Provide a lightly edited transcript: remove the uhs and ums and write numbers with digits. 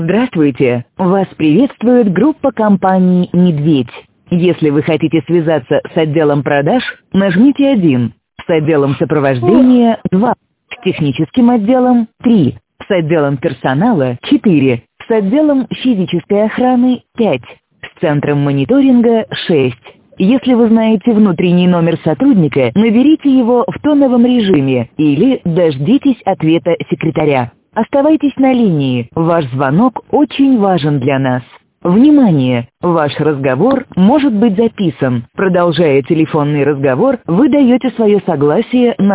Здравствуйте! Вас приветствует группа компаний «Медведь». Если вы хотите связаться с отделом продаж, нажмите 1, с отделом сопровождения 2, с техническим отделом 3, с отделом персонала 4, с отделом физической охраны 5, с центром мониторинга 6. Если вы знаете внутренний номер сотрудника, наберите его в тоновом режиме или дождитесь ответа секретаря. Оставайтесь на линии, ваш звонок очень важен для нас. Внимание! Ваш разговор может быть записан. Продолжая телефонный разговор, вы даете свое согласие на